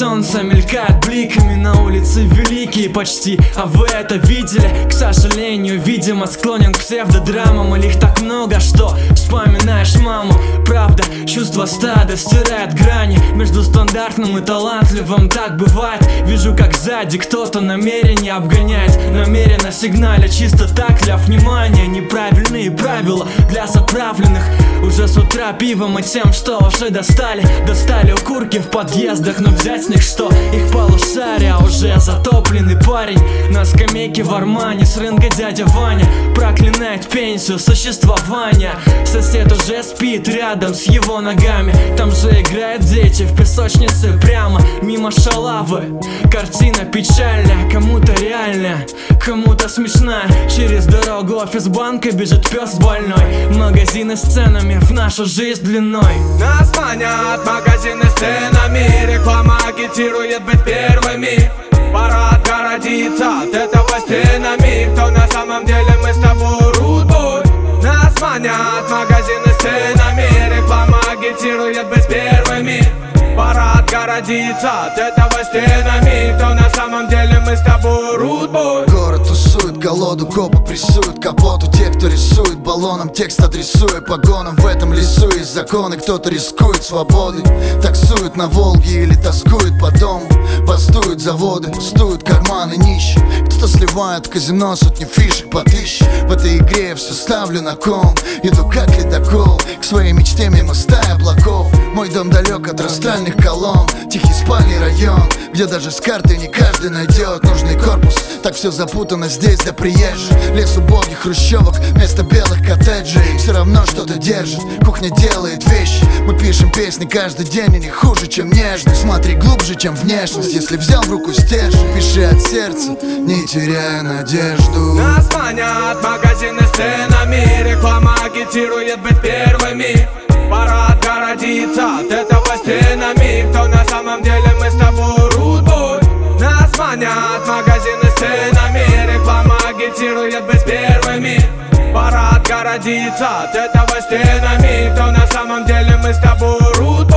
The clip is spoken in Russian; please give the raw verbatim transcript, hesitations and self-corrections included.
солнце мелькает бликами на улице великие почти. А вы это видели? К сожалению, видимо, склонен к псевдодрамам. Или их так много, что вспоминаешь маму. Правда, чувство стада стирает грани между стандартным и талантливым. Так бывает. Вижу, как сзади кто-то намерение обгоняет, намеренно сигналя, чисто так для внимания. Неправильные правила для заправленных уже с утра пивом и тем, что уже достали. Достали укурки в подъездах, но взять с них что? Их полушария, уже затопленный парень на скамейке в Армане с рынка дядя Ваня проклинает пенсию существования. Сосед уже спит рядом с его ногами. Там же играют дети в песочнице прямо мимо шалавы. Картина печальная, кому-то реальная, кому-то смешная. Через дорогу офис банка бежит пес больной. Магазины с ценами в нашу жизнь длиной. Нас манят магазины с ценами. Реклама агитирует быть первыми. Пора отгородиться от этого стенами. Кто на самом деле мы с тобой рудбой. Нас манят магазины с ценами. Реклама агитирует быть первыми. Пора отгородиться от этого стенами. Кто на самом деле мы с тобой рудбой. Город тусует, голоду копы прессуют капоту. Те, кто рисует баллоном, текст адресуя погонам. В этом лесу есть законы, кто-то рискует свободой. Таксует на Волге или тоскует по дому. Бастуют заводы, пустуют карманы нищих. Кто-то сливает в казино сотни фишек по тысяче. В этой игре я все ставлю на кон. Иду как ледокол к своей мечте мимо стаи облаков. Мой дом далек от растральных колонн. Тихий спальный район, где даже с карты не каждый найдет нужный корпус. Так все запутано здесь для приезжих. Лес убогих хрущевок вместо белых коттеджей. Все равно что-то держит, кухня делает вещи. Мы пишем песни каждый день и не хуже, чем нежность. Смотри глубже, чем внешность, если взял в руку стержень. Пиши от сердца, не теряя надежду. Нас манят магазины с ценами. Реклама агитирует быть первыми. Пора отгородиться от этого стенами. Кто на самом деле мы с тобой рудбой. Нас манят магазины с ценами. Реклама агитирует быть первыми. Пора отгородиться от этого стенами. Кто на самом деле мы с тобой рудбой.